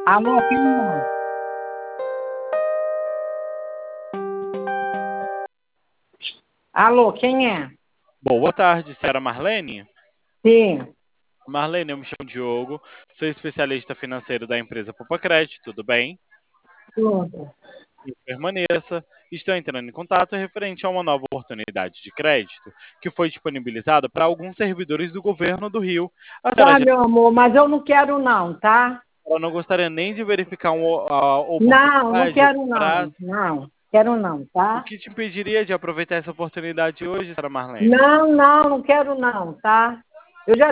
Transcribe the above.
Alô, quem é? Alô, quem é? Boa tarde, senhora Marlene. Sim, Marlene, eu me chamo Diogo, sou especialista financeiro da empresa Poupa Crédito, tudo bem? tudo. E permaneça. Estou entrando em contato referente a uma nova oportunidade de crédito que foi disponibilizada para alguns servidores do governo do Rio. A senhora Tá, já meu amor, mas eu não quero não, tá? ela não gostaria nem de verificar a Não, não oportunidade quero para não. Não, quero não, o tá? que te impediria de aproveitar essa oportunidade hoje, senhora Marlene? Não, não, não quero não, tá? Eu já